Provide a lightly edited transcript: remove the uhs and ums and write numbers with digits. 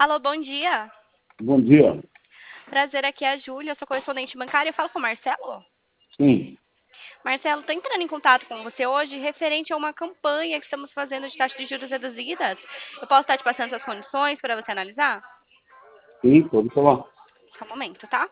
Alô, bom dia. Bom dia. Prazer, aqui é a Júlia, eu sou correspondente bancária. Eu falo com o Marcelo. Sim, Marcelo, estou entrando em contato com você hoje referente a uma campanha que estamos fazendo de taxa de juros reduzidas. Eu posso estar te passando as condições para você analisar? sim, pode falar. Só um momento, tá?